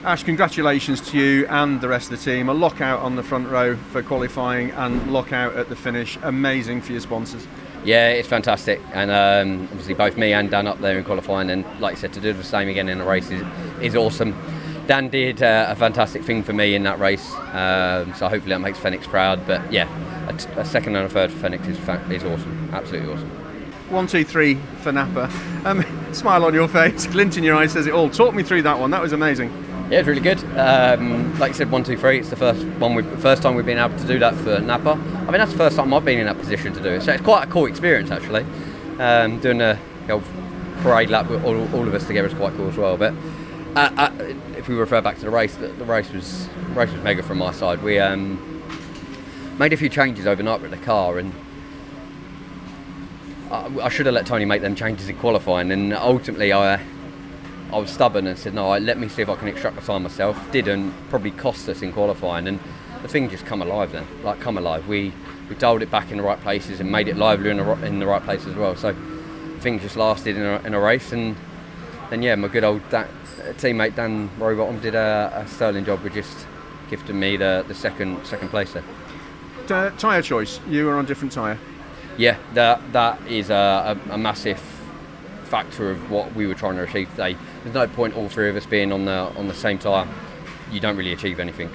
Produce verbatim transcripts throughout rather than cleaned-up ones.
Ash, congratulations to you and the rest of the team. A lockout on the front row for qualifying and lockout at the finish. Amazing for your sponsors. Yeah, it's fantastic, and um, obviously both me and Dan up there in qualifying, and like you said, to do the same again in a race is, is awesome. Dan did uh, a fantastic thing for me in that race, um, so hopefully that makes Phoenix proud. But yeah, a, t- a second and a third for Phoenix is, fa- is awesome, absolutely awesome. One, two, three for Napa. Um, smile on your face, glint in your eye says it all. Talk me through that one. That was amazing. Yeah, it's really good. Um, like you said, one, two, three. It's the first one, we, first time we've been able to do that for Napa. I mean, that's the first time I've been in that position to do it. So it's quite a cool experience, actually. Um, doing a you know, parade lap with all, all of us together is quite cool as well. But uh, uh, if we refer back to the race, the, the race was the race was mega from my side. We um, made a few changes overnight with the car, and I, I should have let Tony make them changes in qualifying. And ultimately, I. I was stubborn and said, no, let me see if I can extract the time myself. Didn't, probably cost us in qualifying, and the thing just come alive then, like come alive. We we dialed it back in the right places and made it livelier in the, in the right place as well. So things just lasted in a, in a race, and then yeah, my good old da- teammate Dan Rowbottom did a, a sterling job with just gifting me the, the second second place there. Uh, tyre choice, you were on different tyre. Yeah, that that is a, a, a massive factor of what we were trying to achieve today. There's no point all three of us being on the on the same tyre. You don't really achieve anything.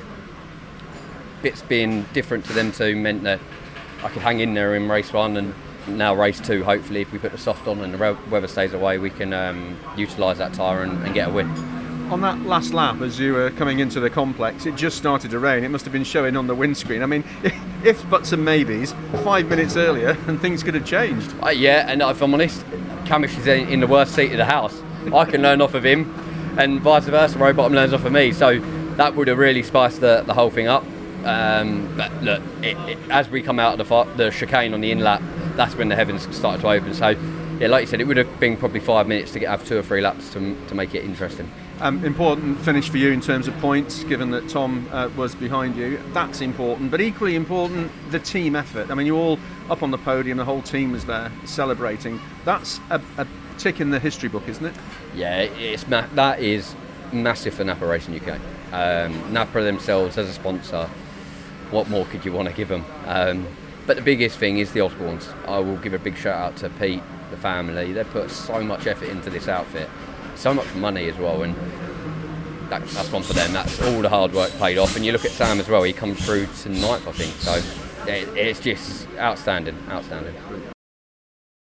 Bits being different to them two meant that I could hang in there in race one, and now race two, hopefully if we put the soft on and the weather stays away, we can um, utilise that tyre and, and get a win. On that last lap, as you were coming into the complex, it just started to rain. It must have been showing on the windscreen. I mean, if buts and maybes, five minutes earlier and things could have changed. Uh, yeah, and if I'm honest, Camish is in the worst seat of the house. I can learn off of him, and vice versa, Rowbottom learns off of me. So that would have really spiced the, the whole thing up. Um, but look, it, it, as we come out of the, the chicane on the in lap, that's when the heavens started to open. So yeah, like you said, it would have been probably five minutes to get have two or three laps to to make it interesting. Um, important finish for you in terms of points, given that Tom uh, was behind you. That's important, but equally important, the team effort. I mean, you all up on the podium, the whole team was there celebrating. That's a, a tick in the history book, isn't it? Yeah, it's ma- that is massive for Napa Racing U K. Um, Napa themselves as a sponsor, what more could you want to give them? Um, but the biggest thing is the Osbornes. I will give a big shout out to Pete, the family. They put so much effort into this outfit. So much money as well, and that, that's one for them. That's all the hard work paid off. And you look at Sam as well, he comes through to ninth, I think. So yeah, it, it's just outstanding, outstanding.